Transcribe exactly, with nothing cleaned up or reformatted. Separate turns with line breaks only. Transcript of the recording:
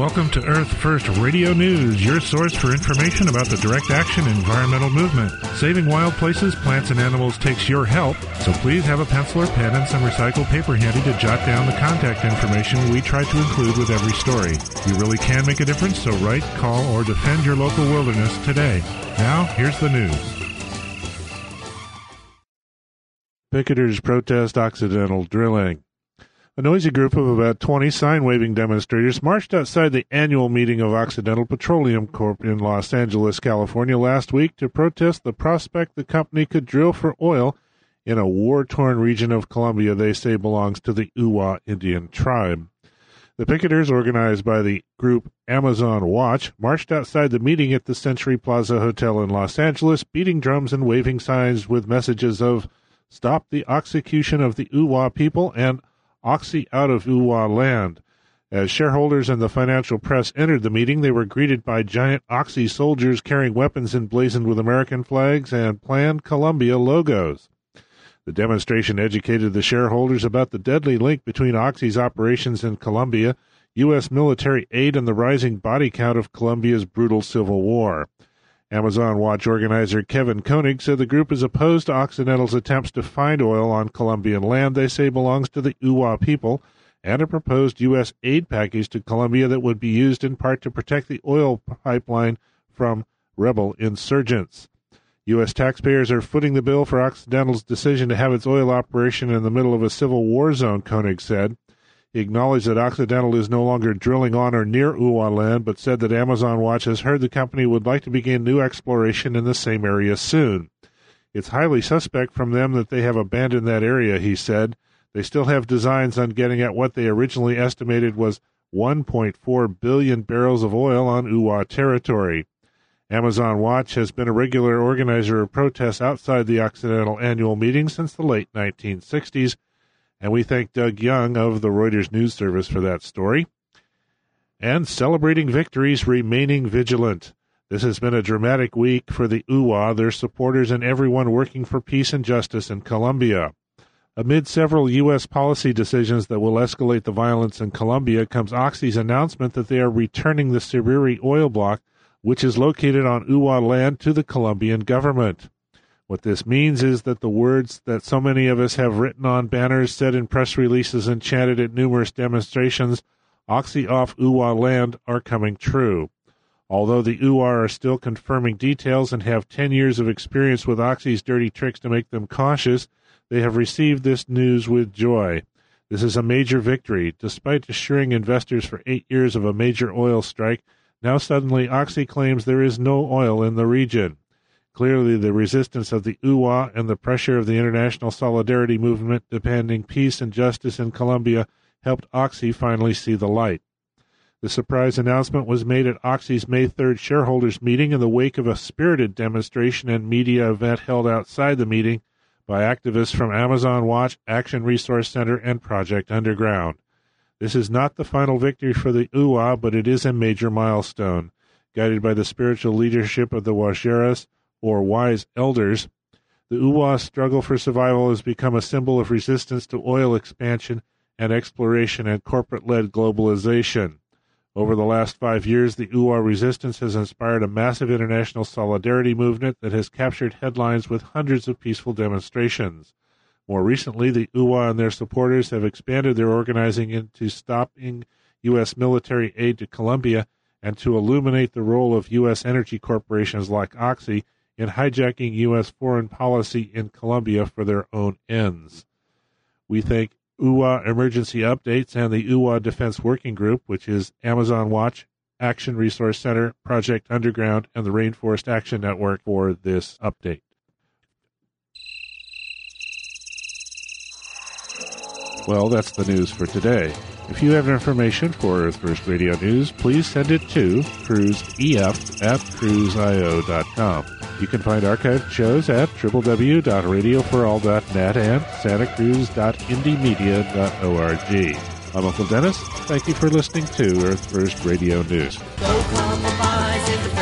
Welcome to Earth First Radio News, your source for information about the direct action environmental movement. Saving wild places, plants, and animals takes your help, so please have a pencil or pen and some recycled paper handy to jot down the contact information we try to include with every story. You really can make a difference, so write, call, or defend your local wilderness today. Now, here's the news. Picketers protest Occidental drilling. A noisy group of about twenty sign-waving demonstrators marched outside the annual meeting of Occidental Petroleum Corp in Los Angeles, California last week to protest the prospect the company could drill for oil in a war-torn region of Colombia they say belongs to the Uwa Indian tribe. The picketers, organized by the group Amazon Watch, marched outside the meeting at the Century Plaza Hotel in Los Angeles, beating drums and waving signs with messages of "Stop the execution of the Uwa people" and Oxy out of Uwa land. As shareholders and the financial press entered the meeting, they were greeted by giant Oxy soldiers carrying weapons emblazoned with American flags and Plan Colombia logos. The demonstration educated the shareholders about the deadly link between Oxy's operations in Colombia, U S military aid, and the rising body count of Colombia's brutal civil war. Amazon Watch organizer Kevin Koenig said the group is opposed to Occidental's attempts to find oil on Colombian land they say belongs to the Uwa people, and a proposed U S aid package to Colombia that would be used in part to protect the oil pipeline from rebel insurgents. U S taxpayers are footing the bill for Occidental's decision to have its oil operation in the middle of a civil war zone, Koenig said. He acknowledged that Occidental is no longer drilling on or near Uwa land, but said that Amazon Watch has heard the company would like to begin new exploration in the same area soon. It's highly suspect from them that they have abandoned that area, he said. They still have designs on getting at what they originally estimated was one point four billion barrels of oil on Uwa territory. Amazon Watch has been a regular organizer of protests outside the Occidental annual meeting since the late nineteen sixties, and we thank Doug Young of the Reuters News Service for that story. And celebrating victories, remaining vigilant. This has been a dramatic week for the Uwa, their supporters, and everyone working for peace and justice in Colombia. Amid several U S policy decisions that will escalate the violence in Colombia comes Oxy's announcement that they are returning the Siriri oil block, which is located on Uwa land, to the Colombian government. What this means is that the words that so many of us have written on banners, said in press releases, and chanted at numerous demonstrations, "Oxy off Uwa land," are coming true. Although the Uwa are still confirming details and have ten years of experience with Oxy's dirty tricks to make them cautious, they have received this news with joy. This is a major victory. Despite assuring investors for eight years of a major oil strike, now suddenly Oxy claims there is no oil in the region. Clearly, the resistance of the Uwa and the pressure of the international solidarity movement demanding peace and justice in Colombia helped Oxy finally see the light. The surprise announcement was made at Oxy's May third shareholders meeting in the wake of a spirited demonstration and media event held outside the meeting by activists from Amazon Watch, Action Resource Center, and Project Underground. This is not the final victory for the Uwa, but it is a major milestone. Guided by the spiritual leadership of the Guajeras, or wise elders, the Uwa's struggle for survival has become a symbol of resistance to oil expansion and exploration and corporate-led globalization. Over the last five years, the Uwa resistance has inspired a massive international solidarity movement that has captured headlines with hundreds of peaceful demonstrations. More recently, the Uwa and their supporters have expanded their organizing into stopping U S military aid to Colombia and to illuminate the role of U S energy corporations like Oxy in hijacking U S foreign policy in Colombia for their own ends. We thank Uwa Emergency Updates and the Uwa Defense Working Group, which is Amazon Watch, Action Resource Center, Project Underground, and the Rainforest Action Network for this update. Well, that's the news for today. If you have information for Earth First Radio News, please send it to cruiseef at cruise I O dot com. You can find archived shows at w w w dot radio for all dot net and santa cruz dot indie media dot org. I'm Uncle Dennis. Thank you for listening to Earth First Radio News.